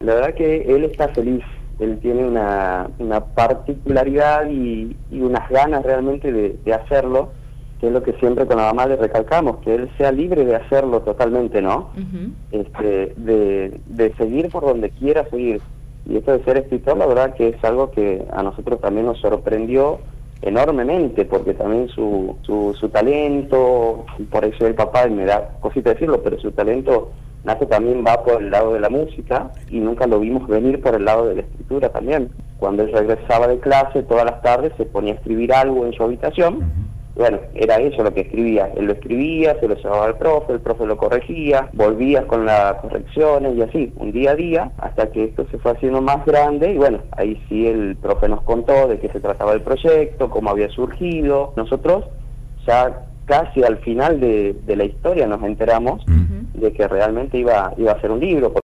la verdad que él está feliz. Él tiene una particularidad y unas ganas realmente de hacerlo, que es lo que siempre con la mamá le recalcamos, que él sea libre de hacerlo totalmente, ¿no? De seguir por donde quiera seguir. Y esto de ser escritor, la verdad que es algo que a nosotros también nos sorprendió enormemente, porque también su talento, por eso el papá, y me da cosita decirlo, pero su talento nace también va por el lado de la música y nunca lo vimos venir por el lado de la escritura también. Cuando él regresaba de clase todas las tardes se ponía a escribir algo en su habitación. Bueno, era eso lo que escribía. Él lo escribía, se lo llevaba al profe, el profe lo corregía, volvías con las correcciones y así, un día a día, hasta que esto se fue haciendo más grande y bueno, ahí sí el profe nos contó de qué se trataba el proyecto, cómo había surgido. Nosotros ya casi al final de la historia nos enteramos de que realmente iba a ser un libro.